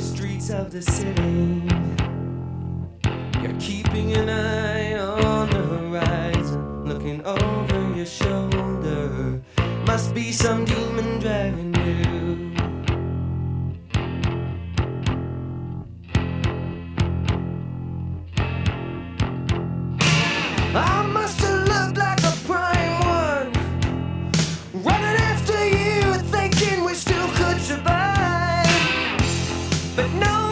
streets of the city. You're keeping an eye on the horizon, looking over your shoulder. Must be some demon driving you. I must have looked like a prime one, running after you, thinking we still could survive. But no